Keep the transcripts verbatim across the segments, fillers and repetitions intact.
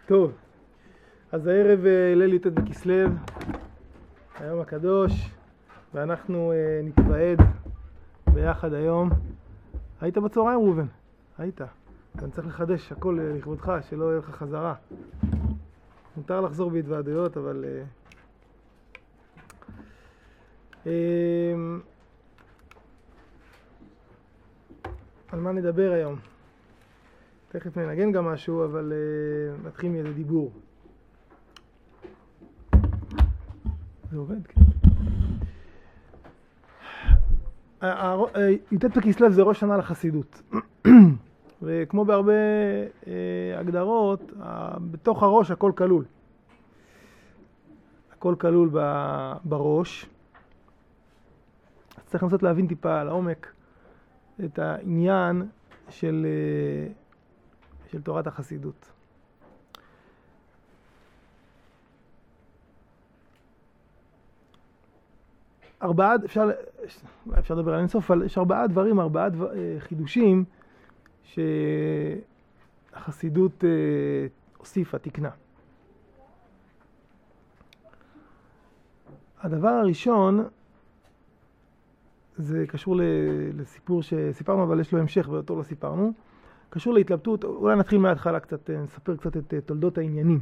טוב, אז הערב ליל י"ט בכסלו, היום הקדוש, ואנחנו נתוועד ביחד היום. היית בצהריים ראובן? היית. אני צריך לחדש הכל לכבודך, שלא יהיה לך חזרה. מותר לחזור בהתוועדויות, אבל... על מה נדבר היום? תכף ננגן גם משהו, אבל uh, נתחיל מאיזה דיבור. זה עובד, כן. י"ט בכסלו זה ראש שנה לחסידות. וכמו בהרבה uh, הגדרות, uh, בתוך הראש הכל כלול. הכל כלול ב- בראש. אז צריך לנסות להבין טיפה על העומק את העניין של... Uh, של תורת החסידות. ארבעה, אפשר, אפשר לדבר על אינסוף, אבל יש ארבעה דברים, ארבעה דבר, חידושים שהחסידות הוסיפה, תקנה. הדבר הראשון, זה קשור לסיפור שסיפרנו, אבל יש לו המשך ואותו לא סיפרנו. קשור להתלבטות, אולי נתחיל מההתחלה קצת, נספר קצת את תולדות העניינים.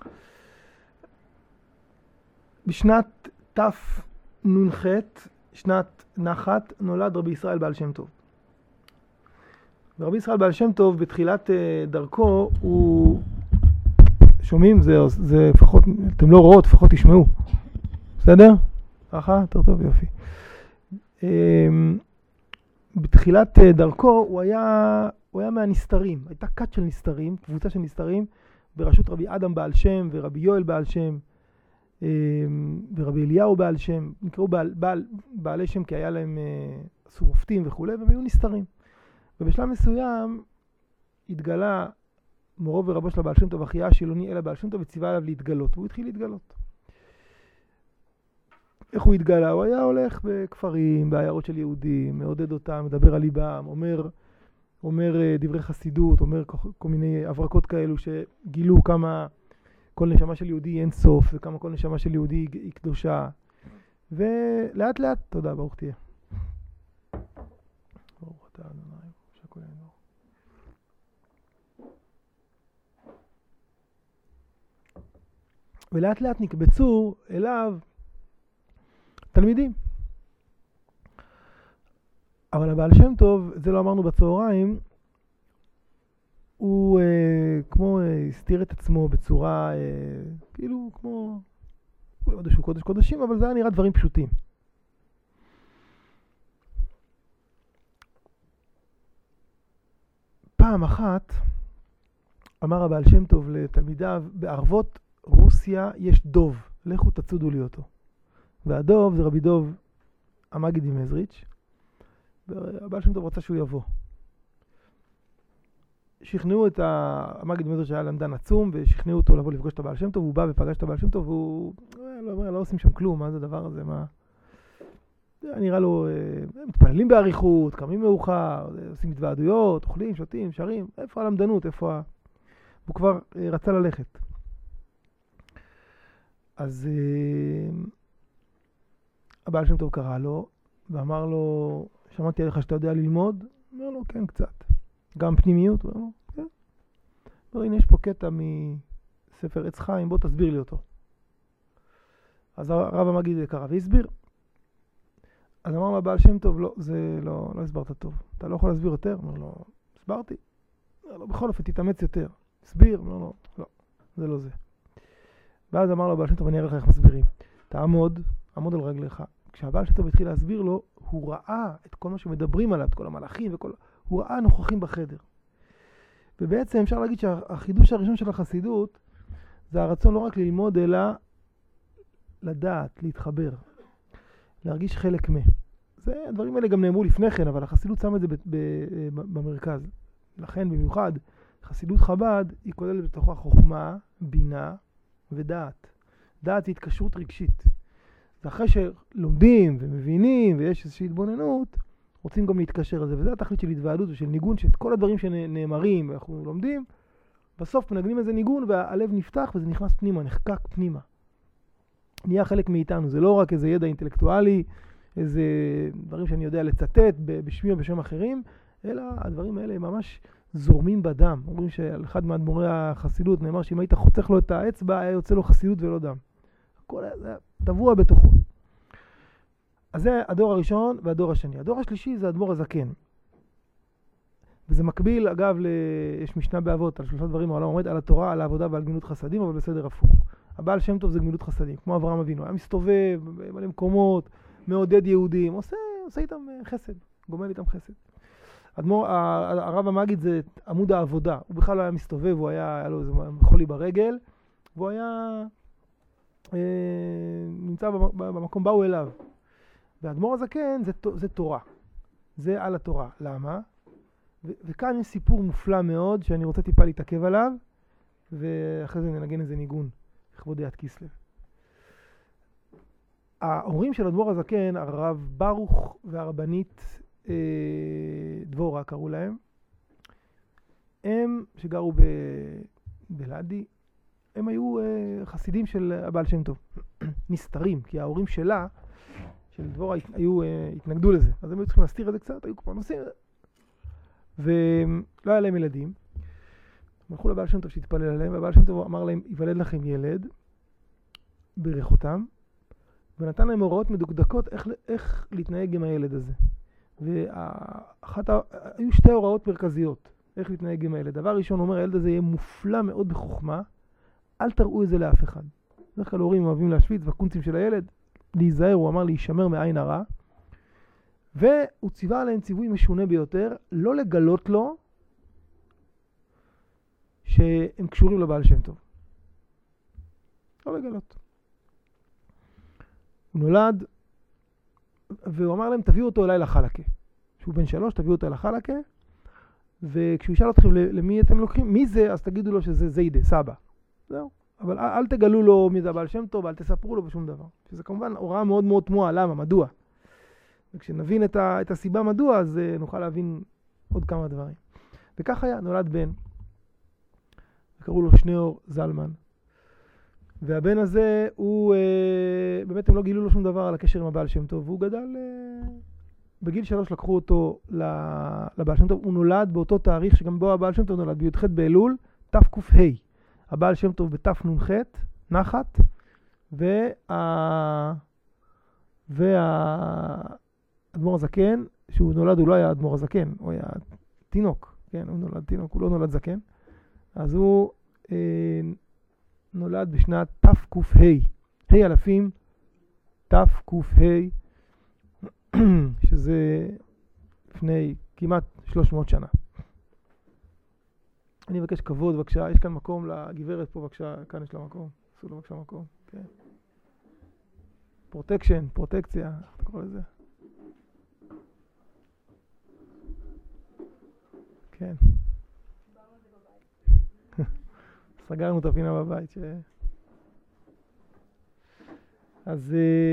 בשנת תנ"ח, שנת נחת, נולד רבי ישראל בעל שם טוב. ורבי ישראל בעל שם טוב בתחילת דרכו הוא... שומעים? זה, זה לפחות, אתם לא רואות, לפחות תשמעו. בסדר? ככה? יותר טוב, יופי. בתחילת דרכו הוא היה... הוא היה מהנסתרים, הייתה כת של נסתרים, קבוצה של נסתרים, בראשות רבי אדם בעל שם ורבי יואל בעל שם ורבי אליהו בעל שם, נקראו בעל, בעל, בעלי שם כי היה להם עשו מופתים וכו', והם היו נסתרים. ובשלב מסוים התגלה מורו ורבו של הבעל שם טוב, אחיה השילוני אל הבעל שם טוב, וציווה עליו להתגלות, והוא התחיל להתגלות. איך הוא התגלה? הוא היה הולך בכפרים, בעיירות של יהודים, מעודד אותם, מדבר על ליבם, אומר... אומר דברי חסידות, אומר כל מיני הברקות כאלו שגילו כמה כל נשמה של יהודי אין סוף, וכמה כל נשמה של יהודי היא קדושה. ולאט לאט, תודה, ברוך תהיה. ברוך אתה אדוני, שהכל יהיה נור. ולאט לאט נקבצו אליו תלמידים. אבל הבעל שם טוב, זה לא אמרנו בצהריים, הוא אה, כמו אה, הסתיר את עצמו בצורה, אה, כאילו כמו, הוא לא יודע שהוא קודש קודשים, אבל זה היה נראה דברים פשוטים. פעם אחת אמר הבעל שם טוב לתלמידיו, בערבות רוסיה יש דוב, לכו תצודו לי אותו. והדוב זה רבי דוב המגיד ממזריץ', והבעל שם טוב רצה שהוא יבוא. שכנעו את המגיד ממזריץ' שהיה למדן עצום, ושכנעו אותו לבוא לפגוש את הבעל שם טוב, והוא בא ופגש את הבעל שם טוב, והוא לא אומר, לא עושים שם כלום, מה זה הדבר הזה, מה? נראה לו, מתפללים באריכות, קמים מאוחר, עושים התוועדויות, אוכלים, שותים, שרים, איפה הלמדנות, איפה ה... הוא כבר רצה ללכת. אז הבעל שם טוב קרא לו, ואמר לו, שמעתי עליך שאתה יודע ללמוד? אמר לו, כן, קצת. גם פנימיות? אמר לו, כן. אמר, הנה, יש פה קטע מספר עץ חיים, בוא תסביר לי אותו. אז הרב המגיד קרא והסביר. אז אמר לו, הבעל שם טוב, לא, זה לא, לא הסברת טוב. אתה לא יכול להסביר יותר? אמר לו, הסברתי. אמר לו, בכל אופן, תתאמץ יותר. הסביר? אמר לו, לא, זה לא זה. ואז אמר לו, הבעל שם טוב, אני אראה לך איך מסבירים. תעמוד, עמוד על רגליך. כשהבעל שם טוב התחיל להסביר לו, הוא ראה את כל מה שמדברים עליו, את כל המלאכים וכל... הוא ראה נוכחים בחדר. ובעצם אפשר להגיד שהחידוש הראשון של החסידות, זה הרצון לא רק ללמוד, אלא לדעת, להתחבר, להרגיש חלק מה. זה, הדברים האלה גם נאמרו לפני כן, אבל החסידות שם את זה ב- ב- במרכז. לכן במיוחד, חסידות חב"ד היא כוללת בתוכה חוכמה, בינה ודעת. דעת זה התקשרות רגשית. ואחרי שלומדים ומבינים ויש איזושהי התבוננות, רוצים גם להתקשר לזה, וזה התכלית של התוועדות ושל ניגון, שאת כל הדברים שנאמרים ואנחנו לומדים, בסוף מנגנים איזה ניגון והלב נפתח וזה נכנס פנימה, נחקק פנימה. נהיה חלק מאיתנו, זה לא רק איזה ידע אינטלקטואלי, איזה דברים שאני יודע לצטט בשמי או בשם אחרים, אלא הדברים האלה הם ממש זורמים בדם. אומרים שעל אחד מאדמו"רי החסידות נאמר שאם היית חותך לו את האצבע, היה יוצא לו חסידות ולא דם. הכל היה טבוע בתוכו. אז זה הדור הראשון והדור השני. הדור השלישי זה האדמו"ר הזקן. וזה מקביל, אגב, ל... יש משנה באבות על שלושה דברים, העולם עומד על התורה, על העבודה ועל גמילות חסדים, אבל בסדר הפוך. הבעל שם טוב זה גמילות חסדים, כמו אברהם אבינו. היה מסתובב במלא מקומות, מעודד יהודים, עושה, עושה איתם חסד, גומל איתם חסד. אדמו"ר, הרב המגיד זה עמוד העבודה. הוא בכלל לא היה מסתובב, הוא היה, היה לו איזה חולי ברגל, והוא היה אה, נמצא במקום, באו אליו. והאדמו"ר הזקן זה, זה תורה. זה על התורה. למה? ו- וכאן יש סיפור מופלא מאוד שאני רוצה טיפה להתעכב עליו, ואחרי זה ננגן איזה ניגון, לכבוד יד כיסלב. ההורים של אדמו"ר הזקן, הרב ברוך והרבנית אה, דבורה קראו להם, הם שגרו ב- בלעדי, הם היו אה, חסידים של הבעל שם טוב, נסתרים, כי ההורים שלה, של דבורה, היו, אה, התנגדו לזה, אז הם היו צריכים להסתיר את זה קצת, היו כבר נוסעים, ולא היה להם ילדים. הם הלכו לבעל שם טוב שהתפלל עליהם, והבעל שם טוב אמר להם, ייוולד לכם ילד, בירך אותם, ונתן להם הוראות מדוקדקות איך, איך להתנהג עם הילד הזה. ואחת, היו שתי הוראות מרכזיות, איך להתנהג עם הילד. דבר ראשון, אומר, הילד הזה יהיה מופלא מאוד בחוכמה, אל תראו את זה לאף אחד. בדרך כלל הורים אוהבים להשוויץ בקונצים של הילד, להיזהר, הוא אמר להישמר מעין הרע, והוא ציווה עליהם ציווי משונה ביותר, לא לגלות לו שהם קשורים לבעל שם טוב. לא לגלות. הוא נולד, והוא אמר להם, תביאו אותו אליי לחלקה. כשהוא בן שלוש, תביאו אותו אליי לחלקה, וכשהוא ישאל אתכם למי אתם לוקחים, מי זה, אז תגידו לו שזה זיידה, סבא. זהו. אבל אל תגלו לו מי זה הבעל שם טוב, אל תספרו לו בשום דבר. שזה כמובן הוראה מאוד מאוד תמוהה, למה, מדוע? וכשנבין את, ה, את הסיבה מדוע, אז uh, נוכל להבין עוד כמה דברים. וכך היה, נולד בן, וקראו לו שניאור זלמן. והבן הזה, הוא, uh, באמת הם לא גילו לו שום דבר על הקשר עם הבעל שם טוב, והוא גדל, uh, בגיל שלוש לקחו אותו לבעל שם טוב, הוא נולד באותו תאריך שגם בו הבעל שם טוב נולד, בי"ח באלול, תק"ה. הבעל שם טוב בתנ"ח, נחת, וה... וה... אדמו"ר הזקן, שהוא נולד, הוא לא היה אדמו"ר הזקן, הוא היה תינוק, כן, הוא נולד תינוק, הוא לא נולד זקן. אז הוא אה, נולד בשנת תק"ה, ה' אלפים, תק"ה, שזה לפני כמעט שלוש מאות שנה. אני מבקש כבוד, בבקשה, יש כאן מקום לגברת פה, בבקשה, כאן יש לה מקום, עשו לה בבקשה מקום, כן. פרוטקשן, פרוטקציה, איך אתה קורא לזה? כן. סגרנו את הפינה בבית. ש... אז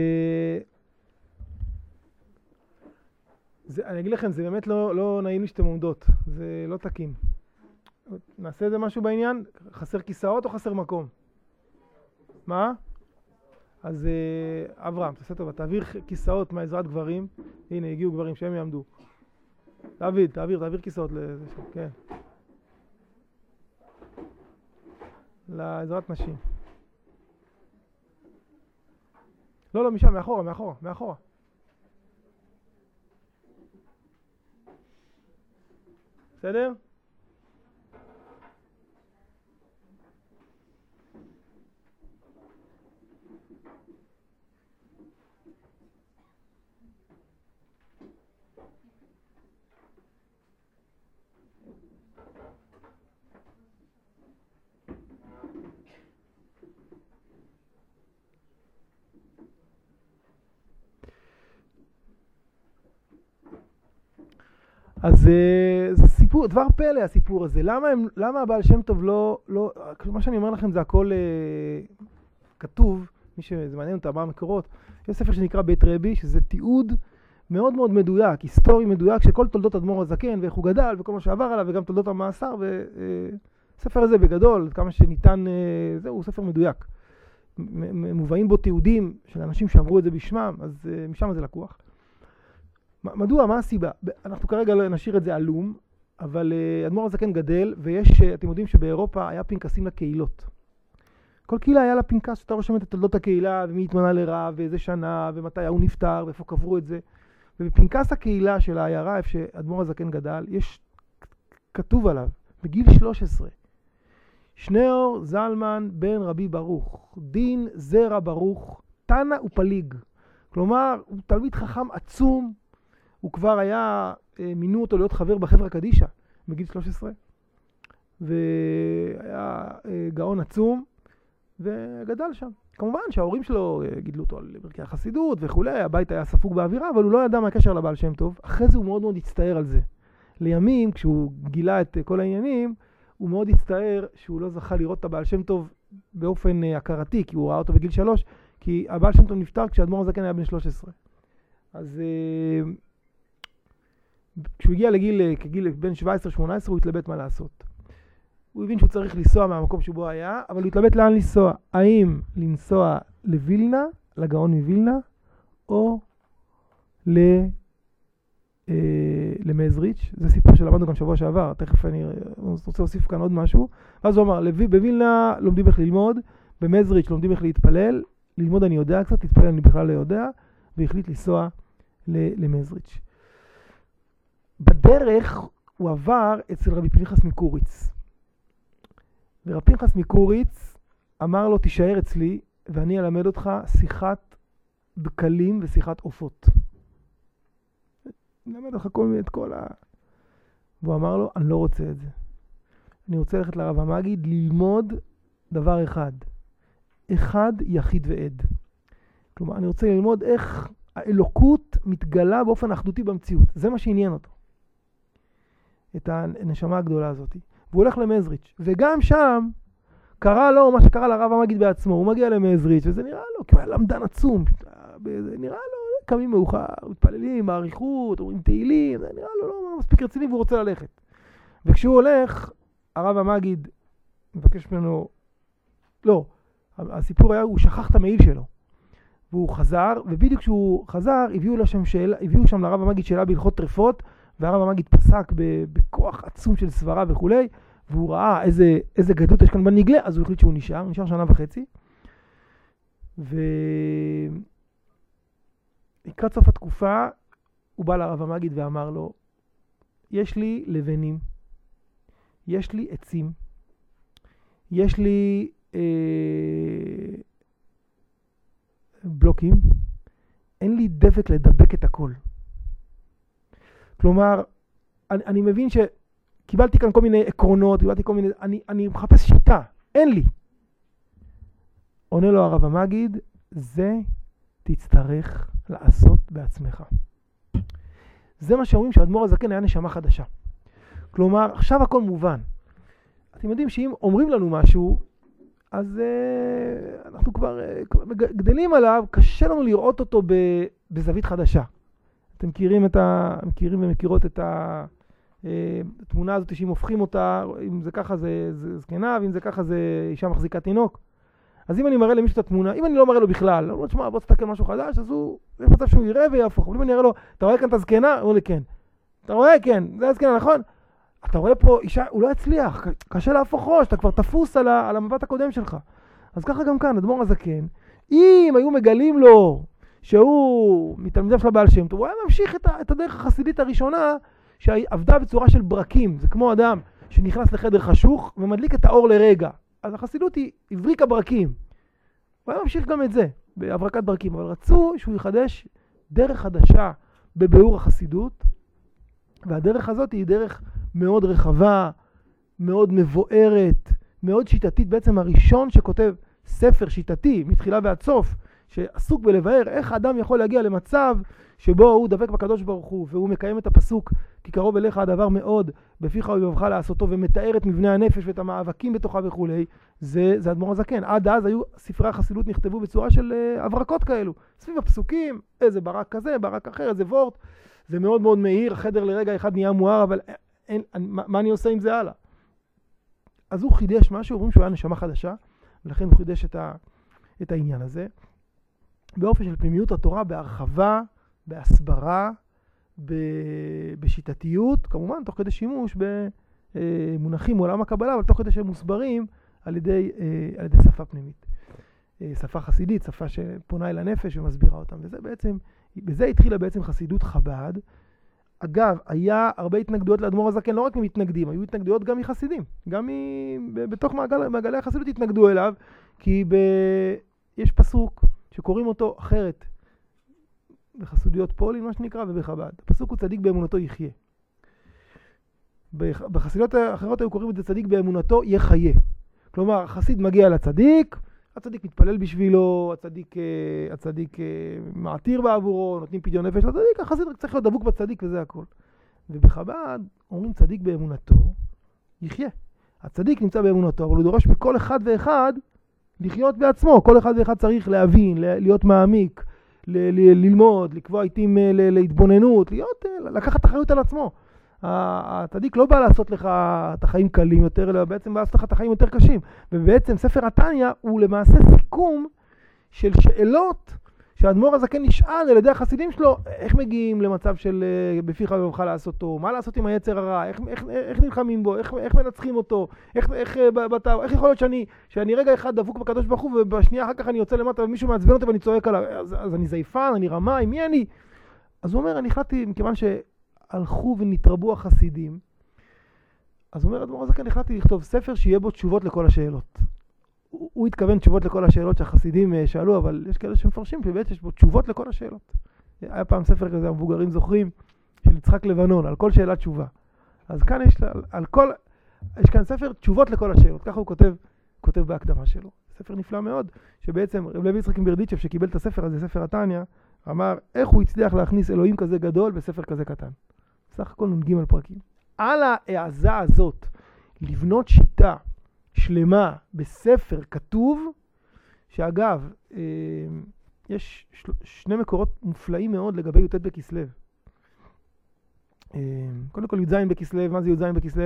זה, אני אגיד לכם, זה באמת לא, לא נעים לי שאתם עומדות. זה לא תקין. נעשה איזה משהו בעניין? חסר כיסאות או חסר מקום? מה? אז אברהם, תעשה טובה, תעביר כיסאות מעזרת גברים. הנה, הגיעו גברים שהם יעמדו. דוד, תעביר, תעביר כיסאות לזה שם, כן. לעזרת נשים. לא, לא, משם, מאחורה, מאחורה, מאחורה. בסדר? אז זה סיפור, דבר פלא הסיפור הזה. למה, הם, למה הבעל שם טוב לא, לא, מה שאני אומר לכם זה הכל אה, כתוב, מי שזה מעניין אותה, מה המקורות, יש ספר שנקרא בית רבי, שזה תיעוד מאוד מאוד מדויק, היסטורי מדויק, שכל תולדות אדמו"ר הזקן, ואיך הוא גדל, וכל מה שעבר עליו, וגם תולדות המאסר, הספר הזה בגדול, כמה שניתן, זהו, ספר מדויק. מובאים בו תיעודים של אנשים שאמרו את זה בשמם, אז משם זה לקוח. מדוע? מה הסיבה? אנחנו כרגע נשאיר את זה עלום, אבל אדמו"ר הזקן גדל, ויש, אתם יודעים שבאירופה היה פנקסים לקהילות. כל קהילה היה לה פנקס שאתה רושם את תולדות הקהילה, ומי התמנה לרב, ואיזה שנה, ומתי הוא נפטר, ואיפה קברו את זה. ובפנקס הקהילה של העיירה, איפה שאדמו"ר הזקן גדל, יש כתוב עליו, בגיל שלוש עשרה, שניאור זלמן בן רבי ברוך, דין זרע ברוך, תנא ופליג. כלומר, הוא תלמיד חכם עצום, הוא כבר היה, מינו אותו להיות חבר בחברה קדישה, בגיל שלוש עשרה, והיה גאון עצום, וגדל שם. כמובן שההורים שלו גידלו אותו על ברכי החסידות וכולי, הבית היה ספוג באווירה, אבל הוא לא ידע מה הקשר לבעל שם טוב. אחרי זה הוא מאוד מאוד הצטער על זה. לימים, כשהוא גילה את כל העניינים, הוא מאוד הצטער שהוא לא זכה לראות את הבעל שם טוב באופן הכרתי, כי הוא ראה אותו בגיל שלוש, כי הבעל שם טוב נפטר כשאדמו"ר הזקן היה בן שלוש עשרה. אז כשהוא הגיע לגיל, כגיל בין שבע עשרה שמונה עשרה, הוא התלבט מה לעשות. הוא הבין שהוא צריך לנסוע מהמקום שבו היה, אבל הוא התלבט לאן לנסוע. האם לנסוע לווילנה, לגאון מווילנה, או ל... למזריץ'. זה סיפור שלמדנו גם שבוע שעבר, תכף אני רוצה להוסיף כאן עוד משהו. ואז הוא אמר, בווילנה לומדים איך ללמוד, במזריץ' לומדים איך להתפלל, ללמוד אני יודע קצת, להתפלל אני בכלל לא יודע, והחליט לנסוע למזריץ'. בדרך הוא עבר אצל רבי פנחס מקוריץ. ורבי פנחס מקוריץ אמר לו, תישאר אצלי ואני אלמד אותך שיחת דקלים ושיחת עופות. אני אלמד אותך כל מיני, את כל ה... והוא אמר לו, אני לא רוצה את זה. אני רוצה ללכת לרב המגיד ללמוד דבר אחד. אחד יחיד ועד. כלומר, אני רוצה ללמוד איך האלוקות מתגלה באופן אחדותי במציאות. זה מה שעניין אותו. את הנשמה הגדולה הזאת. והוא הולך למזריץ'. וגם שם קרה לו מה שקרה לרב המגיד בעצמו. הוא מגיע למזריץ' וזה נראה לו, כי הוא היה למדן עצום. זה נראה לו, קמים מאוחר, מתפללים, בעריכות, אומרים תהילים, זה נראה לו לא מספיק רציני והוא רוצה ללכת. וכשהוא הולך, הרב המגיד מבקש ממנו, לא, הסיפור היה, הוא שכח את המעיל שלו. והוא חזר, ובדיוק כשהוא חזר, הביאו לשם שאלה, הביאו שם לרב המגיד שאלה בהלכות טרפות, והרב המגיד פסק בכוח עצום של סברה וכולי, והוא ראה איזה, איזה גדות יש כאן בנגלה, אז הוא החליט שהוא נשאר, הוא נשאר שנה וחצי. ולקראת סוף התקופה, הוא בא לרב המגיד ואמר לו, יש לי לבנים, יש לי עצים, יש לי אה, בלוקים, אין לי דבק לדבק את הכל. כלומר, אני, אני מבין שקיבלתי כאן כל מיני עקרונות, קיבלתי כל מיני, אני, אני מחפש שיטה, אין לי. עונה לו הרב המגיד, זה תצטרך לעשות בעצמך. זה מה שאומרים שהאדמו"ר הזקן היה נשמה חדשה. כלומר, עכשיו הכל מובן. אתם יודעים שאם אומרים לנו משהו, אז uh, אנחנו כבר uh, גדלים עליו, קשה לנו לראות אותו בזווית חדשה. אתם מכירים, את ה, מכירים ומכירות את התמונה הזאת שאם הופכים אותה, אם זה ככה זה, זה זקנה, ואם זה ככה זה אישה מחזיקה תינוק. אז אם אני מראה למישהו את התמונה, אם אני לא מראה לו בכלל, לא אומר, תשמע, בוא תסתכל משהו חדש, אז הוא, יש מצב שהוא יראה ויהפוך. אבל אם אני אראה לו, אתה רואה כאן את הזקנה? הוא אומר לי, כן. אתה רואה? כן. זה הזקנה, נכון? אתה רואה פה אישה, הוא לא הצליח, קשה להפוך ראש, אתה כבר תפוס על, ה, על המבט הקודם שלך. אז ככה גם כאן, אדמו"ר הזקן, אם היו מגלים לו שהוא מתלמידיו של הבעל שם טוב, הוא היה ממשיך את, ה, את הדרך החסידית הראשונה, שעבדה בצורה של ברקים. זה כמו אדם שנכנס לחדר חשוך ומדליק את האור לרגע. אז החסידות היא הבריקה ברקים. הוא היה ממשיך גם את זה, בהברקת ברקים. אבל רצו שהוא יחדש דרך חדשה בביאור החסידות, והדרך הזאת היא דרך מאוד רחבה, מאוד מבוארת, מאוד שיטתית. בעצם הראשון שכותב ספר שיטתי מתחילה ועד סוף, שעסוק בלבאר איך האדם יכול להגיע למצב שבו הוא דבק בקדוש ברוך הוא, והוא מקיים את הפסוק, כי קרוב אליך הדבר מאוד, בפיך ובלבבך לעשותו, ומתאר את מבנה הנפש ואת המאבקים בתוכה וכולי, זה, זה אדמו"ר הזקן. עד אז היו ספרי החסידות נכתבו בצורה של uh, הברקות כאלו, סביב הפסוקים, איזה ברק כזה, ברק אחר, איזה וורט, זה מאוד מאוד מהיר, החדר לרגע אחד נהיה מואר, אבל אין, אני, מה, מה אני עושה עם זה הלאה? אז הוא חידש משהו, אומרים שהוא היה נשמה חדשה, ולכן הוא חידש את, ה, את העניין הזה. באופן של פנימיות התורה, בהרחבה, בהסברה, ב, בשיטתיות, כמובן תוך כדי שימוש במונחים מעולם הקבלה, אבל תוך כדי שהם מוסברים על ידי, על ידי שפה פנימית. שפה חסידית, שפה שפונה אל הנפש ומסבירה אותם. וזה בעצם, בזה התחילה בעצם חסידות חב"ד. אגב, היה הרבה התנגדויות לאדמו"ר הזקן, לא רק ממתנגדים, היו התנגדויות גם מחסידים. גם מ... בתוך מעגל, מעגלי החסידות התנגדו אליו, כי ב... יש פסוק שקוראים אותו אחרת, בחסידויות פולין, מה שנקרא, ובחב"ד. הפסוק הוא צדיק באמונתו יחיה. בחסידויות האחרות היו קוראים את זה צדיק באמונתו יחיה. כלומר, החסיד מגיע לצדיק, הצדיק מתפלל בשבילו, הצדיק, הצדיק מעתיר בעבורו, נותנים פדיון נפש לצדיק, החסיד רק צריך להיות דבוק בצדיק וזה הכל. ובחב"ד אומרים צדיק באמונתו יחיה. הצדיק נמצא באמונתו, אבל הוא דורש מכל אחד ואחד לחיות בעצמו. כל אחד ואחד צריך להבין, להיות מעמיק, ל- ל- ללמוד, לקבוע עיתים ל- להתבוננות, להיות, לקחת אחריות על עצמו. הצדיק לא בא לעשות לך את החיים קלים יותר, אלא בעצם בא לעשות לך את החיים יותר קשים. ובעצם ספר התניא הוא למעשה סיכום של שאלות שהאדמו"ר הזקן נשאל על ידי החסידים שלו, איך מגיעים למצב של בפיך ובמך לעשותו, מה לעשות עם היצר הרע, איך, איך, איך נלחמים בו, איך, איך מנצחים אותו, איך, איך, בת, איך יכול להיות שאני, שאני רגע אחד דבוק בקדוש ברוך הוא ובשנייה אחר כך אני יוצא למטה ומישהו מעצבן אותי ואני צועק עליו, אז, אז אני זייפן, אני רמאי, מי אני? אז הוא אומר, אני החלטתי, מכיוון שהלכו ונתרבו החסידים, אז הוא אומר, האדמו"ר הזקן, החלטתי לכתוב ספר שיהיה בו תשובות לכל השאלות. הוא, הוא התכוון תשובות לכל השאלות שהחסידים שאלו, אבל יש כאלה שמפרשים שבאמת יש בו תשובות לכל השאלות. היה פעם ספר כזה, המבוגרים זוכרים, של יצחק לבנון, על כל שאלה תשובה. אז כאן יש, על, על כל, יש כאן ספר תשובות לכל השאלות, ככה הוא כותב, כותב בהקדמה שלו. ספר נפלא מאוד, שבעצם רב לוי יצחק מברדיצ'ב שקיבל את הספר הזה, ספר התניא, אמר איך הוא הצליח להכניס אלוהים כזה גדול בספר כזה קטן. סך הכל נ"ג פרקים. על ההעזה הזאת, לבנות שיטה שלמה בספר כתוב, שאגב, אה, יש של... שני מקורות מופלאים מאוד לגבי י"ט בכסלו. אה, קודם כל י"ז בכסלו, מה זה י"ז בכסלו?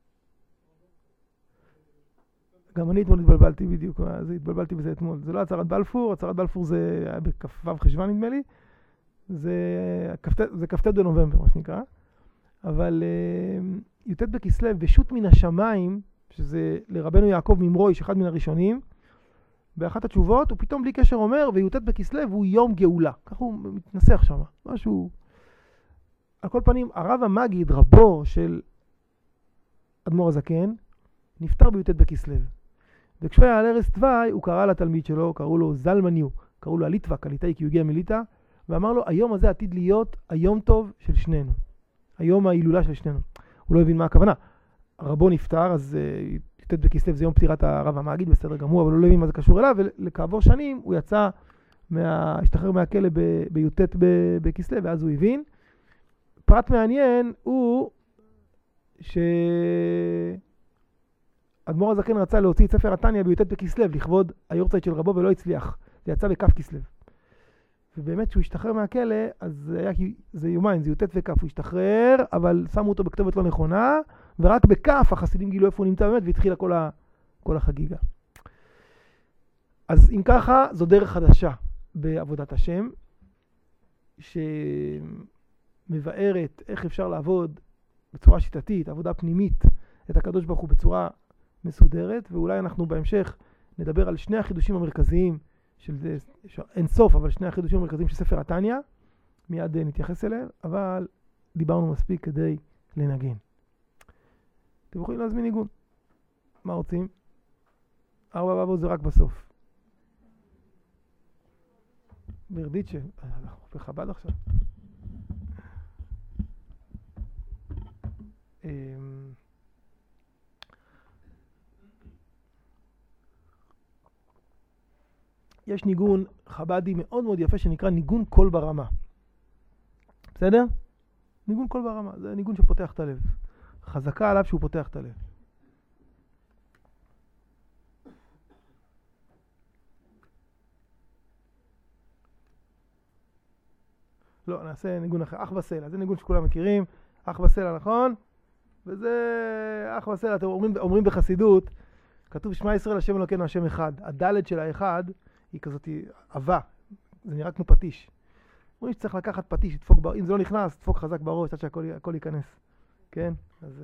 גם אני אתמול התבלבלתי בדיוק, זה התבלבלתי בזה אתמול. זה לא הצהרת בלפור, הצהרת בלפור זה היה בכ"ו חשוון נדמה לי, זה כ"ט בנובמבר מה שנקרא, אבל uh, י"ט בכסלו ושות מן השמיים, שזה לרבנו יעקב ממרויש, אחד מן הראשונים, באחת התשובות הוא פתאום בלי קשר אומר, וי"ט בכסלו הוא יום גאולה, ככה הוא מתנסח שם, משהו. על כל פנים, הרב המגיד, רבו של אדמו"ר הזקן, נפטר בי"ט בכסלו. וכשהוא היה על ערש דווי, הוא קרא לתלמיד שלו, קראו לו זלמניו, קראו לו הליטווה, קליטאי, כי הוא הגיע מליטא, ואמר לו, היום הזה עתיד להיות היום טוב של שנינו. היום ההילולה של שנינו. הוא לא הבין מה הכוונה. רבו נפטר, אז י"ט בכסלו זה יום פטירת הרב המגיד, בסדר גמור, אבל הוא לא הבין מה זה קשור אליו, וכעבור שנים הוא יצא, מה... השתחרר מהכלא בי"ט בכסלו, ואז הוא הבין. פרט מעניין הוא ש... אדמו"ר הזקן רצה להוציא את ספר התניא בי"ט בכסלו לכבוד היורצייט של רבו ולא הצליח. זה יצא בכף כסלו. ובאמת כשהוא השתחרר מהכלא, אז היה, זה יומיים, זה י"ט וכף, הוא השתחרר, אבל שמו אותו בכתובת לא נכונה, ורק בכף החסידים גילו איפה הוא נמצא באמת, והתחילה כל, ה, כל החגיגה. אז אם ככה, זו דרך חדשה בעבודת השם, שמבארת איך אפשר לעבוד בצורה שיטתית, עבודה פנימית, את הקדוש ברוך הוא בצורה מסודרת, ואולי אנחנו בהמשך נדבר על שני החידושים המרכזיים של זה, אין סוף, אבל שני החידושים המרכזיים של ספר התניא, מיד נתייחס אליהם, אבל דיברנו מספיק כדי לנגן. אתם יכולים להזמין ניגון. מה רוצים? ארבע בבו זה רק בסוף. ברדיצ'ה, אנחנו בחב"ד עכשיו. יש ניגון חב"די מאוד מאוד יפה שנקרא ניגון קול ברמה. בסדר? ניגון קול ברמה. זה ניגון שפותח את הלב. חזקה עליו שהוא פותח את הלב. לא, נעשה ניגון אחר. אח בסלע. זה ניגון שכולם מכירים. אח בסלע, נכון? וזה אח וסלע, אתם אומרים, אומרים בחסידות, כתוב שמע ישראל השם אלוקינו השם אחד. הדלת של האחד היא כזאת אהבה, זה נראה כמו פטיש. אומרים שצריך לקחת פטיש, תדפוק בר... אם זה לא נכנס, תדפוק חזק בראש עד שהכל הכל ייכנס. כן? אז...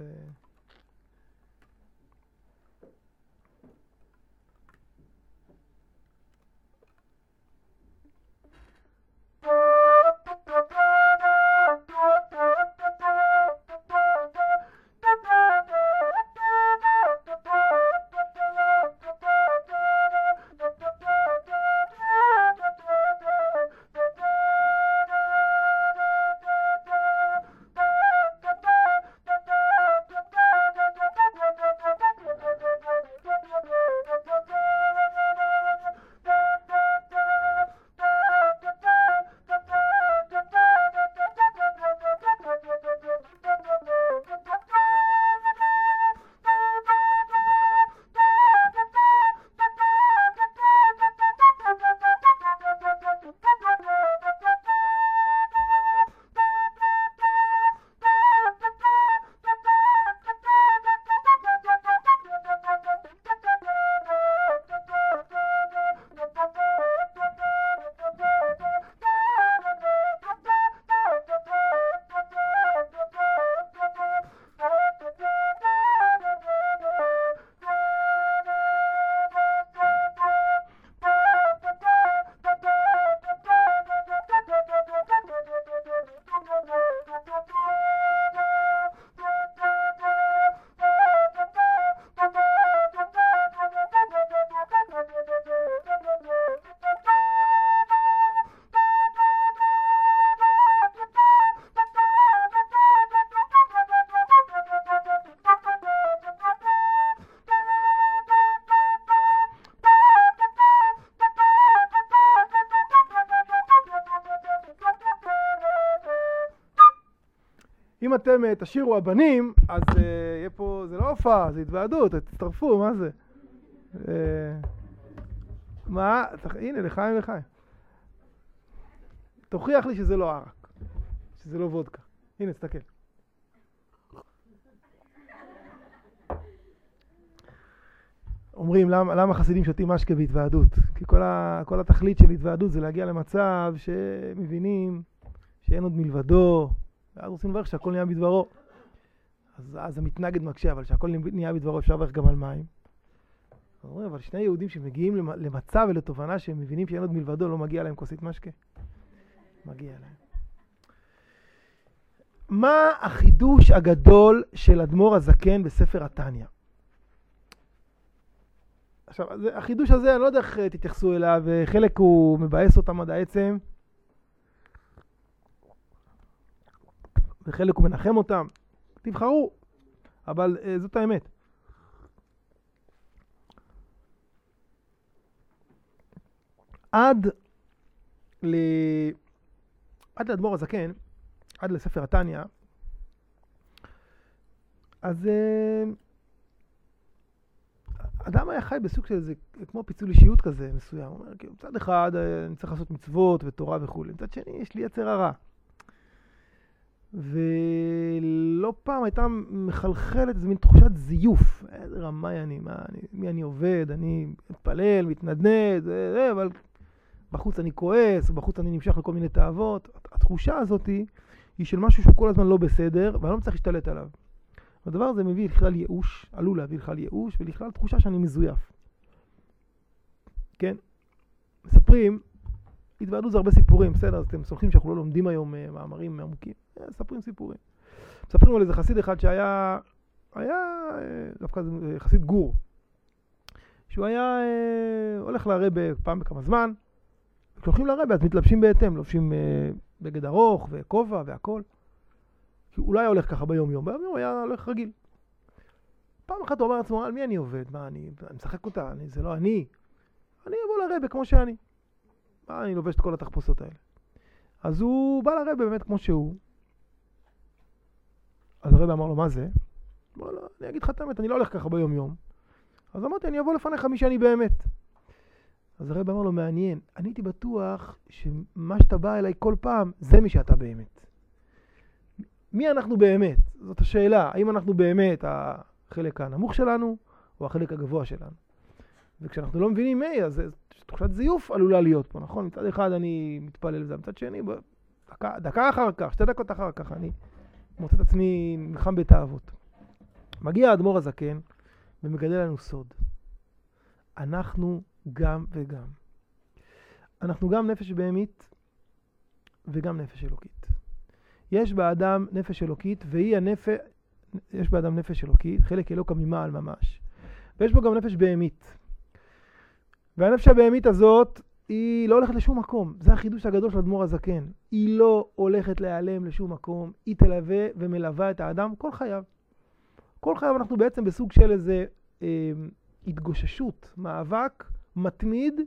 אם אתם תשירו הבנים, אז יהיה פה, זה לא הופעה, זה התוועדות, תצטרפו, מה זה? מה? הנה, לחיים לחיים. תוכיח לי שזה לא ערק, שזה לא וודקה. הנה, תסתכל. אומרים, למה, למה חסידים שותים משקה בהתוועדות? כי כל, ה, כל התכלית של התוועדות זה להגיע למצב שמבינים שאין עוד מלבדו, ואז רוצים לברך שהכל נהיה בדברו. אז, אז המתנגד מקשה, אבל שהכל נהיה בדברו אפשר לברך גם על מים. אומרים, אבל שני יהודים שמגיעים למצב ולתובנה שהם מבינים שאין עוד מלבדו, לא מגיע להם כוסית משקה. מגיע להם. מה החידוש הגדול של אדמו"ר הזקן בספר התניא? עכשיו, החידוש הזה, אני לא יודע איך תתייחסו אליו, חלק הוא מבאס אותם עד העצם, וחלק הוא מנחם אותם. תבחרו, אבל זאת האמת. עד ל... עד לאדמו"ר הזקן, עד לספר התניא, אז אדם היה חי בסוג של זה, כמו פיצול אישיות כזה מסוים. הוא אומר, מצד אחד אני צריך לעשות מצוות ותורה וכו'. מצד שני, יש לי יצר הרע. ולא פעם הייתה מחלחלת איזו מין תחושת זיוף. איזה רמאי אני, מה, אני, מי אני עובד, אני מתפלל, מתנדנד, זה, זה, אבל בחוץ אני כועס, בחוץ אני נמשך לכל מיני תאוות. התחושה הזאת היא, היא של משהו שהוא כל הזמן לא בסדר, ואני לא מצליח להשתלט עליו. הדבר הזה מביא לכלל ייאוש, עלול להביא לכלל ייאוש, ולכלל תחושה שאני מזויף. כן? מספרים, התוועדות זה הרבה סיפורים, בסדר, אז אתם סולחים שאנחנו לא לומדים היום מאמרים עמוקים. מספרים סיפורים. מספרים על איזה חסיד אחד שהיה, היה דווקא חסיד גור, שהוא היה הולך לרבה פעם בכמה זמן, וכשהולכים לרבה אז מתלבשים בהתאם, לובשים בגד ארוך וכובע והכל. כי הוא לא היה הולך ככה ביום יום, ביום יום היה הולך רגיל. פעם אחת הוא אומר לעצמו, על מי אני עובד? מה, אני, אני משחק אותה, אני, זה לא אני. אני אבוא לרבה כמו שאני. מה, אני לובש את כל התחפושות האלה. אז הוא בא לרבה באמת כמו שהוא. אז הרבה אמר לו, מה זה? אמר לו, אני אגיד לך את האמת, אני לא הולך ככה ביום יום. אז אמרתי, אני אבוא לפניך מי שאני באמת. אז הרבה אמר לו, מעניין, אני הייתי בטוח שמה שאתה בא אליי כל פעם, זה מי שאתה באמת. מי אנחנו באמת? זאת השאלה, האם אנחנו באמת החלק הנמוך שלנו או החלק הגבוה שלנו. וכשאנחנו לא מבינים מי, אז תחושת זיוף עלולה להיות פה, נכון? מצד אחד אני מתפלל לזה, מצד שני, דקה, דקה אחר כך, שתי דקות אחר כך, אני מוצא את עצמי נלחם בתאוות. מגיע האדמו"ר הזקן ומגלה לנו סוד. אנחנו גם וגם. אנחנו גם נפש בהמית וגם נפש אלוקית. יש באדם נפש אלוקית, והיא הנפש, יש באדם נפש אלוקית, חלק אלוקה ממעל ממש. ויש בו גם נפש בהמית. והנפש הבהמית הזאת, היא לא הולכת לשום מקום. זה החידוש הגדול של האדמו"ר הזקן. היא לא הולכת להיעלם לשום מקום. היא תלווה ומלווה את האדם כל חייו. כל חייו אנחנו בעצם בסוג של איזה אה, התגוששות, מאבק, מתמיד,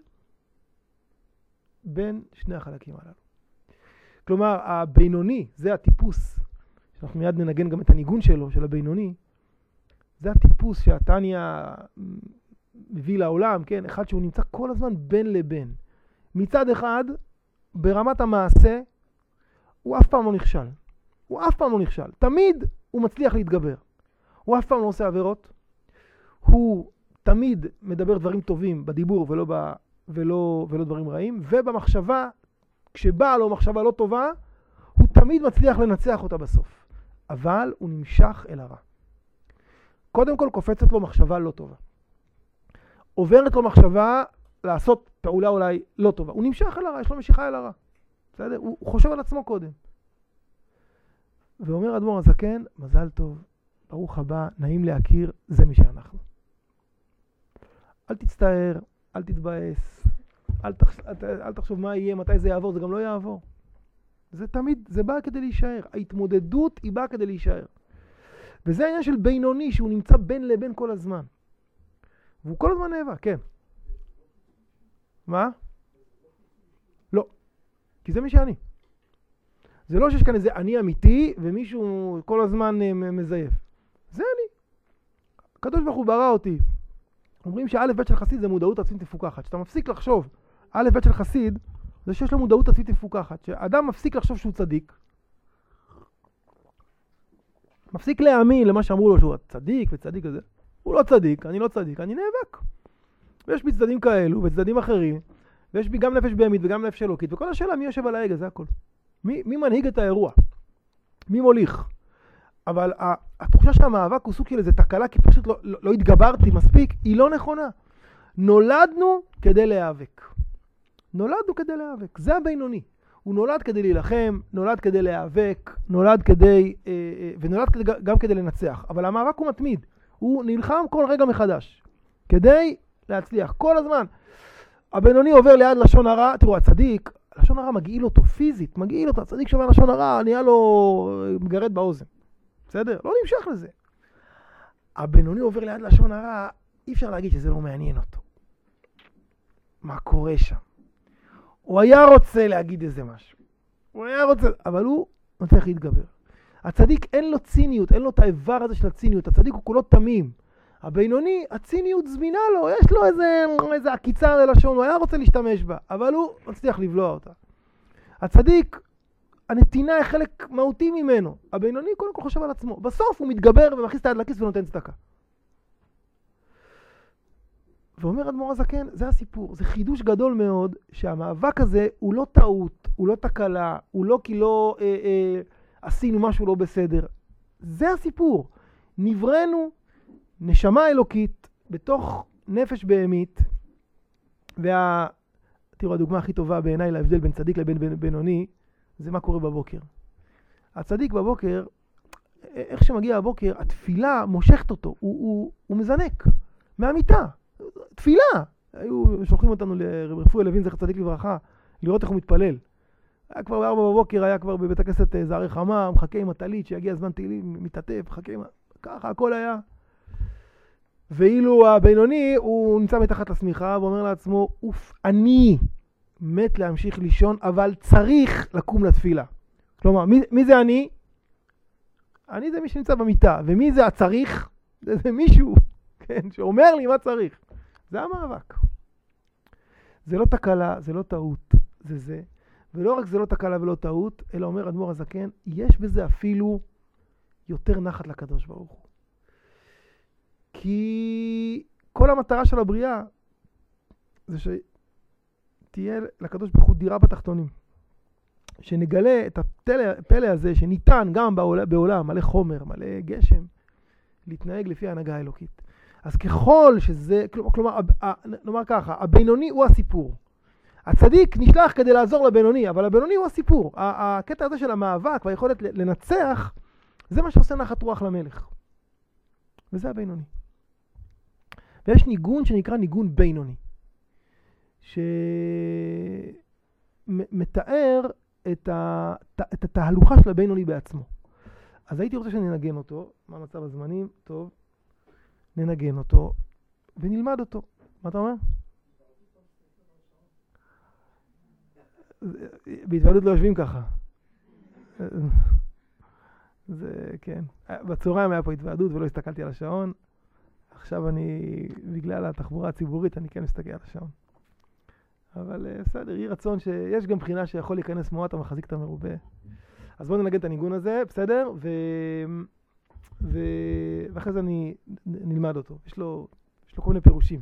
בין שני החלקים הללו. כלומר, הבינוני, זה הטיפוס, שאנחנו מיד ננגן גם את הניגון שלו, של הבינוני, זה הטיפוס שהתניה מביא לעולם, כן? אחד שהוא נמצא כל הזמן בין לבין. מצד אחד, ברמת המעשה, הוא אף פעם לא נכשל. הוא אף פעם לא נכשל. תמיד הוא מצליח להתגבר. הוא אף פעם לא עושה עבירות. הוא תמיד מדבר דברים טובים בדיבור ולא, ב, ולא, ולא דברים רעים. ובמחשבה, כשבאה לו מחשבה לא טובה, הוא תמיד מצליח לנצח אותה בסוף. אבל הוא נמשך אל הרע. קודם כל קופצת לו מחשבה לא טובה. עוברת לו מחשבה לעשות פעולה אולי לא טובה. הוא נמשך אל הרע, יש לו משיכה אל הרע. בסדר? הוא, הוא חושב על עצמו קודם. ואומר אדמו"ר הזקן, מזל טוב, ברוך הבא, נעים להכיר, זה מי שאנחנו. אל תצטער, אל תתבאס, אל, תח, אל, אל תחשוב מה יהיה, מתי זה יעבור, זה גם לא יעבור. זה תמיד, זה בא כדי להישאר. ההתמודדות היא באה כדי להישאר. וזה העניין של בינוני, שהוא נמצא בין לבין כל הזמן. והוא כל הזמן נאבק, כן. מה? לא. כי זה מי שאני. זה לא שיש כאן איזה אני אמיתי, ומישהו כל הזמן מזייף. זה אני. הקדוש ברוך הוא ברא אותי. אומרים שא' ב' של חסיד זה מודעות עצמית מפוקחת. שאתה מפסיק לחשוב, א' ב' של חסיד, זה שיש לו מודעות עצמית מפוקחת. שאדם מפסיק לחשוב שהוא צדיק, מפסיק להאמין למה שאמרו לו שהוא צדיק וצדיק וזה. הוא לא צדיק, אני לא צדיק, אני נאבק. ויש בי צדדים כאלו וצדדים אחרים, ויש בי גם נפש בהמית וגם נפש אלוקית, וכל השאלה מי יושב על ההגה, זה הכל. מי, מי מנהיג את האירוע? מי מוליך? אבל התחושה שהמאבק הוא סוג של איזה תקלה, כי פשוט לא, לא, לא התגברתי מספיק, היא לא נכונה. נולדנו כדי להיאבק. נולדנו כדי להיאבק, זה הבינוני. הוא נולד כדי להילחם, נולד כדי להיאבק, נולד כדי, אה, אה, ונולד כדי, גם כדי לנצח. אבל המאבק הוא מתמיד. הוא נלחם כל רגע מחדש. כדי להצליח. כל הזמן. הבינוני עובר ליד לשון הרע. תראו, הצדיק, לשון הרע מגעיל אותו פיזית. מגעיל אותו. הצדיק שומע לשון הרע, נהיה לו מגרד באוזן. בסדר? לא נמשך לזה. הבינוני עובר ליד לשון הרע, אי אפשר להגיד שזה לא מעניין אותו. מה קורה שם? הוא היה רוצה להגיד איזה משהו. הוא היה רוצה, אבל הוא מצליח להתגבר. הצדיק אין לו ציניות, אין לו את האיבר הזה של הציניות. הצדיק הוא כולו תמים. הבינוני, הציניות זמינה לו, יש לו איזה, איזה עקיצה ללשון, הוא היה רוצה להשתמש בה, אבל הוא מצליח לבלוע אותה. הצדיק, הנתינה היא חלק מהותי ממנו. הבינוני קודם כל חושב על עצמו. בסוף הוא מתגבר ומכניס את היד לכיס ונותן צדקה. ואומר אדמו"ר הזקן, זה הסיפור. זה חידוש גדול מאוד, שהמאבק הזה הוא לא טעות, הוא לא תקלה, הוא לא כי לא אה, אה, עשינו משהו לא בסדר. זה הסיפור. נברנו נשמה אלוקית בתוך נפש בהמית, וה... תראו, הדוגמה הכי טובה בעיניי להבדל בין צדיק לבין בינוני, זה מה קורה בבוקר. הצדיק בבוקר, איך שמגיע הבוקר, התפילה מושכת אותו, הוא, הוא, הוא מזנק מהמיטה. תפילה! היו שולחים אותנו לרב רפואי לוין, זכר צדיק לברכה, לראות איך הוא מתפלל. היה כבר בארבע בבוקר, היה כבר בבית הכנסת זערי חמה, מחכה עם הטלית, שיגיע הזמן תהילים, מתעטף, מחכה עם... ככה הכל היה. ואילו הבינוני, הוא נמצא מתחת לסמיכה, ואומר לעצמו, אוף, אני מת להמשיך לישון, אבל צריך לקום לתפילה. כלומר, מי, מי זה אני? אני זה מי שנמצא במיטה, ומי זה הצריך? זה, זה מישהו, כן, שאומר לי מה צריך. זה המאבק. זה לא תקלה, זה לא טעות, זה זה. ולא רק זה לא תקלה ולא טעות, אלא אומר אדמו"ר הזקן, יש בזה אפילו יותר נחת לקדוש ברוך הוא. כי כל המטרה של הבריאה זה שתהיה לקדוש ברוך הוא דירה בתחתונים. שנגלה את הפלא הזה שניתן גם בעולם, בעולם מלא חומר, מלא גשם, להתנהג לפי ההנהגה האלוקית. אז ככל שזה, כלומר, נאמר ככה, הבינוני הוא הסיפור. הצדיק נשלח כדי לעזור לבינוני, אבל הבינוני הוא הסיפור. הקטע הזה של המאבק והיכולת לנצח, זה מה שעושה נחת רוח למלך. וזה הבינוני. ויש ניגון שנקרא ניגון בינוני, שמתאר את, ה... את התהלוכה של הבינוני בעצמו. אז הייתי רוצה שננגן אותו. מה מצב הזמנים? טוב. ננגן אותו ונלמד אותו. מה אתה אומר? בהתוועדות לא יושבים ככה. זה כן. בצהריים היה פה התוועדות ולא הסתכלתי על השעון. עכשיו אני, בגלל התחבורה הציבורית, אני כן מסתכל על השעון. אבל בסדר, יהי רצון שיש גם בחינה שיכול להיכנס מועט המחזיק את המרובה. אז בואו ננגן את הניגון הזה, בסדר? ו... ו... ואחרי זה אני נלמד אותו. יש לו, יש לו כל מיני פירושים.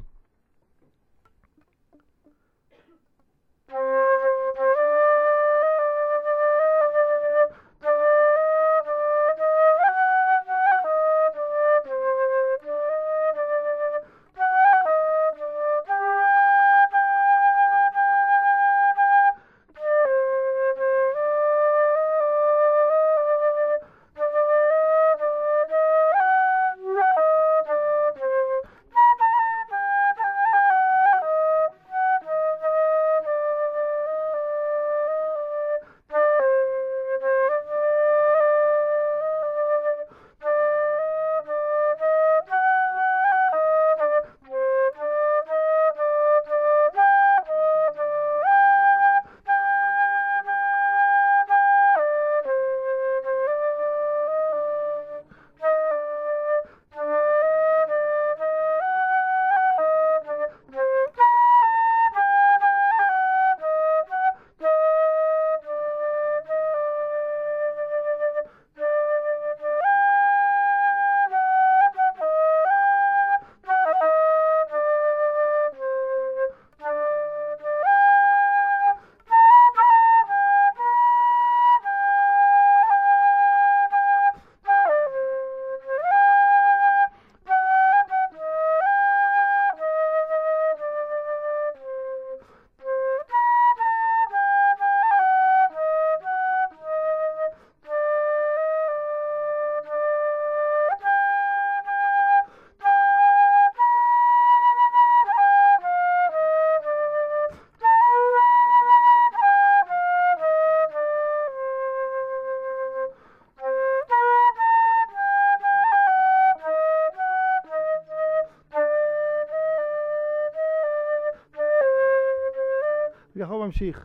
ככה ממשיך,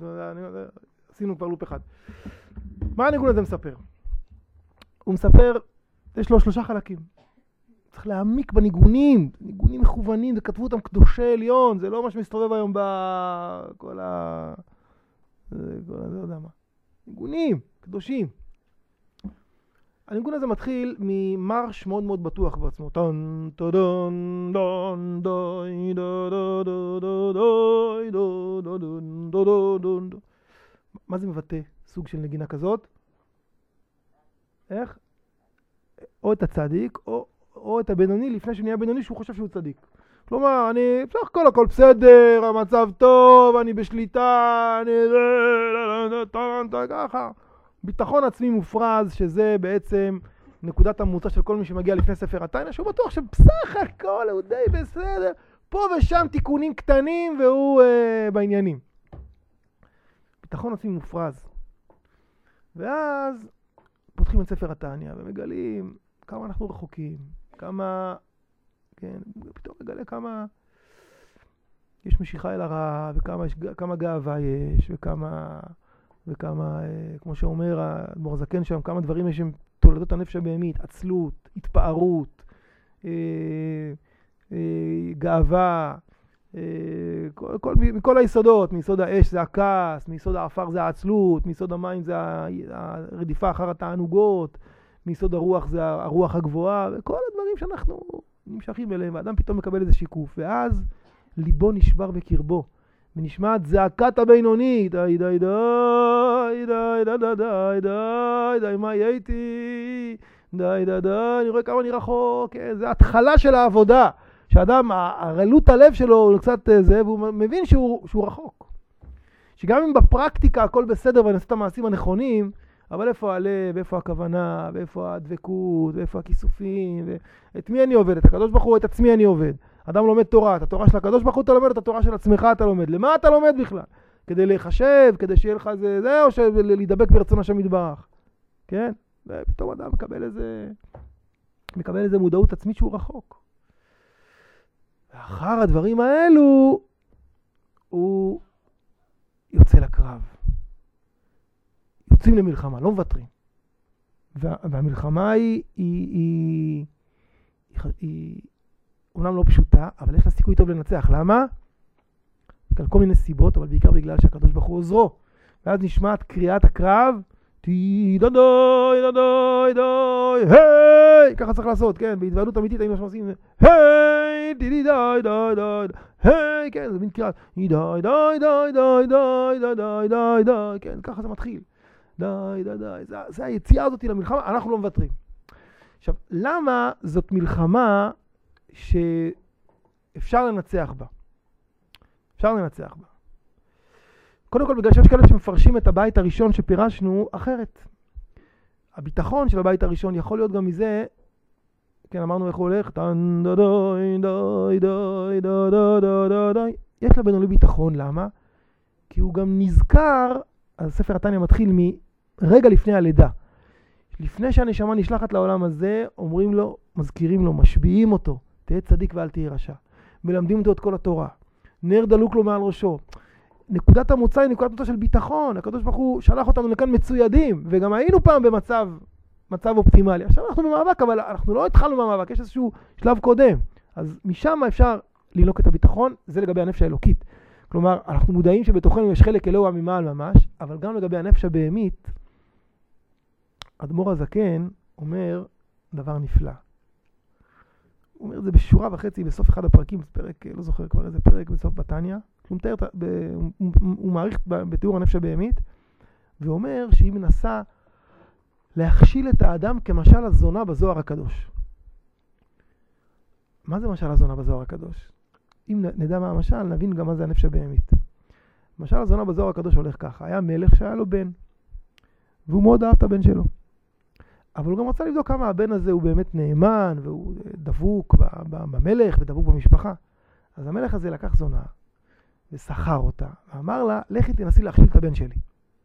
עשינו כבר לופ אחד. מה הניגון הזה מספר? הוא מספר, יש לו שלושה חלקים. צריך להעמיק בניגונים, ניגונים מכוונים, זה כתבו אותם קדושי עליון, זה לא מה שמסתובב היום בכל ה... זה לא יודע מה. ניגונים, קדושים. הניגון הזה מתחיל ממרש מאוד מאוד בטוח בעצמו. טון, טודון, דון, דוי, דו, דו, דו, דו, דוי, דו, דו, דו, דו, דו, דו, דו. מה זה מבטא? סוג של נגינה כזאת? איך? או את הצדיק, או, או את הבינוני, לפני שנהיה בינוני שהוא חושב שהוא צדיק. כלומר, אני, בסך הכל, הכל בסדר, המצב טוב, אני בשליטה, אני... ככה. ביטחון עצמי מופרז, שזה בעצם נקודת המוצא של כל מי שמגיע לפני ספר התיינה, שהוא בטוח שבסך הכל הוא די בסדר, פה ושם תיקונים קטנים והוא אה, בעניינים. ביטחון עצמי מופרז. ואז פותחים את ספר התניא ומגלים כמה אנחנו רחוקים, כמה, כן, פתאום מגלה כמה יש משיכה אל הרע, וכמה כמה גאווה יש, וכמה... וכמה, כמו שאומר האדמו"ר הזקן שם, כמה דברים יש עם תולדות הנפש הבהמית, עצלות, התפארות, אה, אה, גאווה, אה, כל, כל, מכל היסודות, מיסוד האש זה הכעס, מיסוד האפר זה העצלות, מיסוד המים זה הרדיפה אחר התענוגות, מיסוד הרוח זה הרוח הגבוהה, וכל הדברים שאנחנו נמשכים אליהם, והאדם פתאום מקבל איזה שיקוף, ואז ליבו נשבר בקרבו, ונשמעת זעקת הבינוני, די די די די די די די די די מה יהיה איתי, די די די, אני רואה כמה אני רחוק, זה התחלה של העבודה, שאדם, הרעלות הלב שלו הוא קצת זה, והוא מבין שהוא, שהוא רחוק. שגם אם בפרקטיקה הכל בסדר ואני עושה את המעשים הנכונים, אבל איפה הלב, איפה הכוונה, ואיפה הדבקות, ואיפה הכיסופים, ואת מי אני עובד? את הקדוש ברוך הוא, את עצמי אני עובד. אדם לומד תורה, את התורה של הקדוש ברוך הוא אתה לומד, את התורה של עצמך אתה לומד. למה אתה לומד בכלל? כדי להיחשב, כדי שיהיה לך זה, זה או להידבק ברצון השם יתברך. כן? ופתאום אדם מקבל איזה, מקבל איזה מודעות עצמית שהוא רחוק. ואחר הדברים האלו, הוא יוצא לקרב. יוצאים למלחמה, לא מוותרים. וה, והמלחמה היא, היא, היא, היא, היא אומנם לא פשוטה, אבל יש לה סיכוי טוב לנצח. למה? בגלל כל מיני סיבות, אבל בעיקר בגלל שהקדוש ברוך הוא עוזרו. ואז נשמעת קריאת הקרב, תי דוי דוי דוי דוי, היי! ככה צריך לעשות, כן? בהתוועדות אמיתית היינו שעושים, היי! תי די דוי דוי דוי, היי! כן, זה מין קריאת, די דוי דוי דוי דוי דוי דוי דוי דוי דוי, כן, ככה זה מתחיל. די די די, זה, זה היציאה הזאת למלחמה, אנחנו לא מוותרים. עכשיו, למה זאת מלחמה שאפשר לנצח בה? אפשר לנצח בה. קודם כל, בגלל שיש כאלה שמפרשים את הבית הראשון שפירשנו אחרת. הביטחון של הבית הראשון יכול להיות גם מזה, כן, אמרנו איך הוא הולך, טן דוי דוי דוי דוי דוי דוי דוי. יש לבינוני ביטחון, למה? כי הוא גם נזכר, אז ספר התניא מתחיל מרגע לפני הלידה. לפני שהנשמה נשלחת לעולם הזה, אומרים לו, מזכירים לו, משביעים אותו, תהיה צדיק ואל תהיה רשע. מלמדים אותו את כל התורה. נר דלוק לו מעל ראשו. נקודת המוצא היא נקודת מוצא של ביטחון. הקדוש ברוך הוא שלח אותנו לכאן מצוידים, וגם היינו פעם במצב מצב אופטימלי. עכשיו אנחנו במאבק, אבל אנחנו לא התחלנו במאבק, יש איזשהו שלב קודם. אז משם אפשר לינוק את הביטחון, זה לגבי הנפש האלוקית. כלומר, אנחנו מודעים שבתוכנו יש חלק אלוה ממעל ממש, אבל גם לגבי הנפש הבהמית, אדמו"ר הזקן אומר דבר נפלא. הוא אומר את זה בשורה וחצי בסוף אחד הפרקים, פרק, לא זוכר כבר איזה פרק בסוף בתניא, הוא מתאר, הוא, הוא מעריך בתיאור הנפש הבהמית, ואומר שהיא מנסה להכשיל את האדם כמשל הזונה בזוהר הקדוש. מה זה משל הזונה בזוהר הקדוש? אם נדע מה המשל, נבין גם מה זה הנפש הבהמית. משל הזונה בזוהר הקדוש הולך ככה, היה מלך שהיה לו בן, והוא מאוד אהב את הבן שלו. אבל הוא גם רצה לבדוק כמה הבן הזה הוא באמת נאמן, והוא דבוק במלך ודבוק במשפחה. אז המלך הזה לקח זונה, ושכר אותה, ואמר לה, לכי תנסי להכשיל את הבן שלי.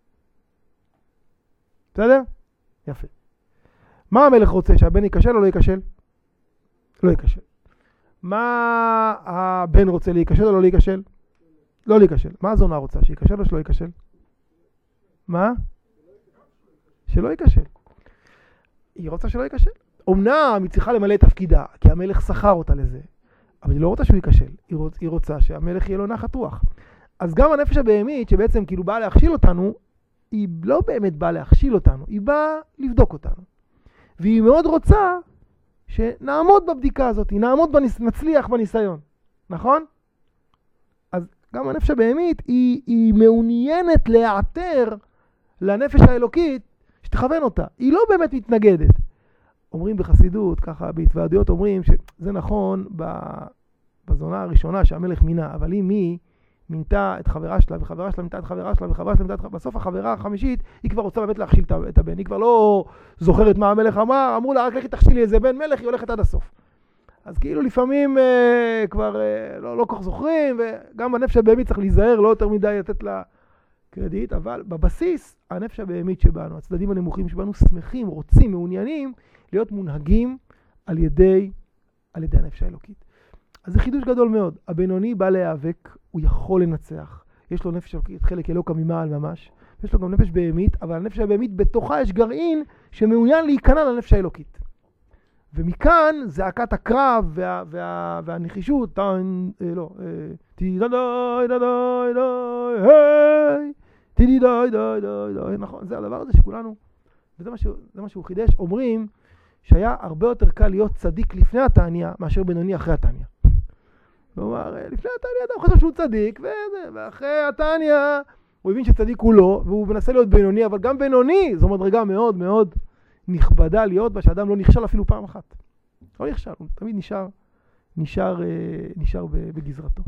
בסדר? יפה. מה המלך רוצה? שהבן ייכשל או לא ייכשל? לא ייכשל. מה הבן רוצה? להיכשל או לא להיכשל? לא להיכשל. מה הזונה רוצה? שייכשל או שלא ייכשל? מה? שלא ייכשל. היא רוצה שלא ייכשל. אמנם היא צריכה למלא את תפקידה, כי המלך שכר אותה לזה. אבל היא לא רוצה שהוא ייכשל. היא, רוצ, היא רוצה שהמלך יהיה לו נחת רוח. אז גם הנפש הבהמית, שבעצם כאילו באה להכשיל אותנו, היא לא באמת באה להכשיל אותנו, היא באה לבדוק אותנו. והיא מאוד רוצה שנעמוד בבדיקה הזאת, נעמוד בניס... נצליח בניסיון. נכון? אז גם הנפש הבהמית היא, היא מעוניינת להיעתר לנפש האלוקית שתכוון אותה. היא לא באמת מתנגדת. אומרים בחסידות, ככה בהתוועדויות אומרים שזה נכון בזונה הראשונה שהמלך מינה, אבל אם היא מינתה את חברה שלה, וחברה שלה מינתה את חברה שלה, וחברה שלה מינתה את חברה, בסוף החברה החמישית, היא כבר רוצה באמת להכשיל את הבן. היא כבר לא זוכרת מה המלך אמר, אמרו לה, רק לכי תכשילי איזה בן מלך, היא הולכת עד הסוף. אז כאילו לפעמים אה, כבר אה, לא, לא כך זוכרים, וגם הנפש הבהמית צריך להיזהר, לא יותר מדי לתת לה קרדיט, אבל בבסיס, הנפש הבהמית שבנו, הצדדים הנמוכים שבנו, שמחים, רוצים, מעוניינים, להיות מונהגים על ידי, על ידי הנפש האלוקית. אז זה חידוש גדול מאוד. הבינוני בא להיאבק, הוא יכול לנצח. יש לו נפש אלוקית, חלק אלוקה ממעל ממש. יש לו גם נפש בהמית, אבל הנפש הבהמית בתוכה יש גרעין שמעוניין להיכנע לנפש האלוקית. ומכאן זעקת הקרב וה, וה, והנחישות, טן, אה, לא, תי די די די די, היי, תי די די די די, נכון, זה הדבר הזה שכולנו וזה מה שהוא, זה מה שהוא חידש. אומרים שהיה הרבה יותר קל להיות צדיק לפני התעניה מאשר בינוני אחרי התעניה. כלומר, לפני התעניה אדם חושב שהוא צדיק, וזה, ואחרי התעניה הוא הבין שצדיק הוא לא, והוא מנסה להיות בינוני, אבל גם בינוני זו מדרגה מאוד מאוד נכבדה להיות בה, שאדם לא נכשל אפילו פעם אחת. לא נכשל, הוא תמיד נשאר, נשאר, נשאר בגזרתו.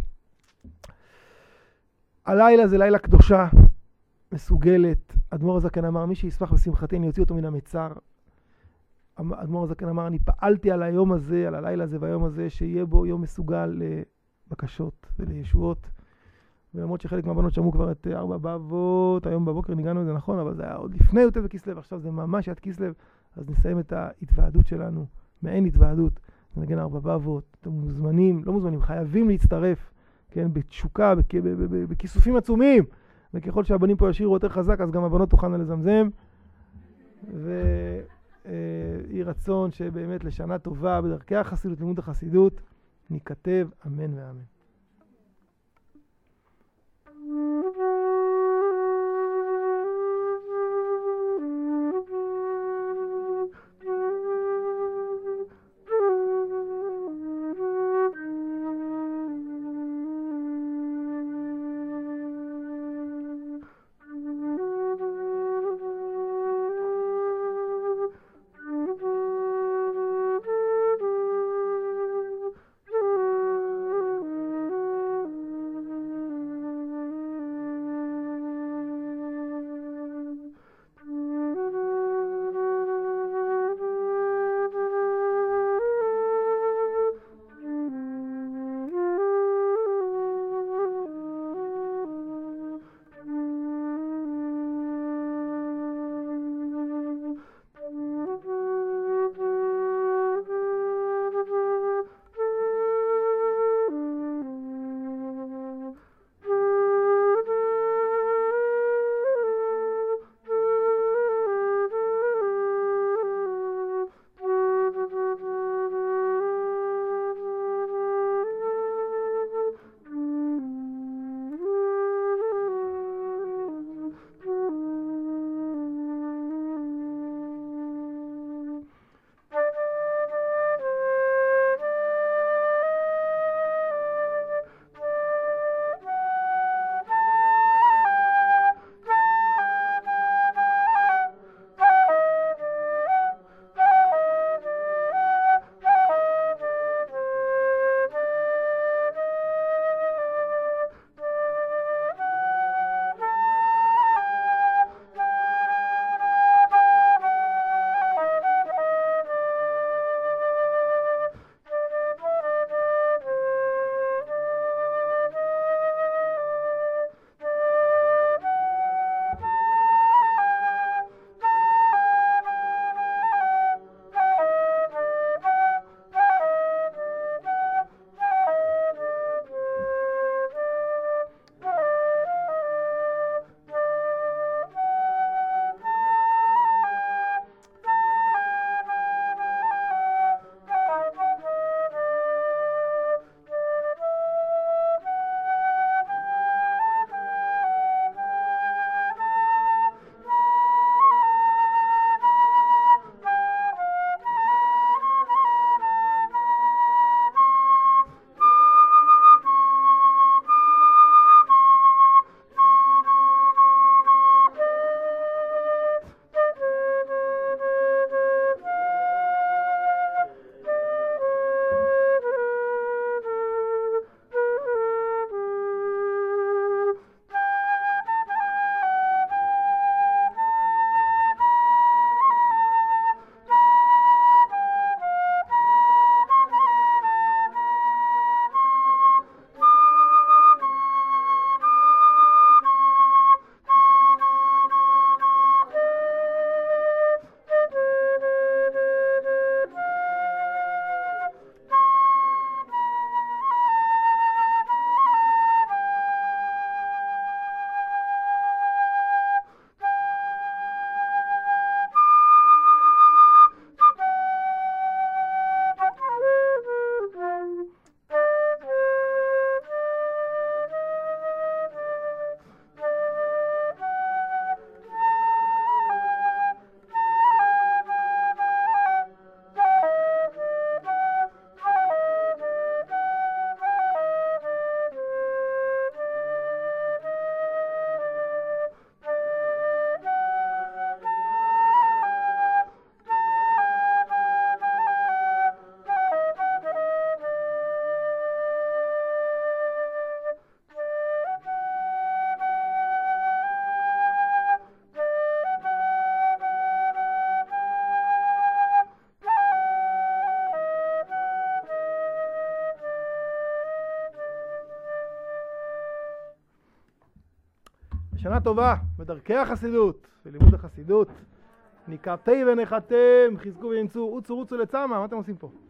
הלילה זה לילה קדושה, מסוגלת. אדמו"ר הזקן אמר, מי שישמח בשמחתי אני אוציא אותו מן המצר. אדמו"ר הזקן אמר, אני פעלתי על היום הזה, על הלילה הזה והיום הזה, שיהיה בו יום מסוגל לבקשות ולישועות. ולמרות שחלק מהבנות שמעו כבר את ארבע באבות, היום בבוקר ניגענו את זה נכון, אבל זה היה עוד לפני י"ט בכסלו, עכשיו זה ממש י"ט כסלו, אז נסיים את ההתוועדות שלנו, מעין התוועדות, נגן ארבע באבות, אתם מוזמנים, לא מוזמנים, חייבים להצטרף, כן, בתשוקה, בכיסופים עצומים, וככל שהבנים פה ישירו יותר חזק, אז גם הבנות תוכלנה לזמזם, ויהי רצון שבאמת לשנה טובה בדרכי החסידות, לימוד החסידות, ניכתב אמן ואמן. שנה טובה בדרכי החסידות, בלימוד החסידות. ניקרתי ונחתם, חזקו וינצו, רוצו רוצו לצמה, מה אתם עושים פה?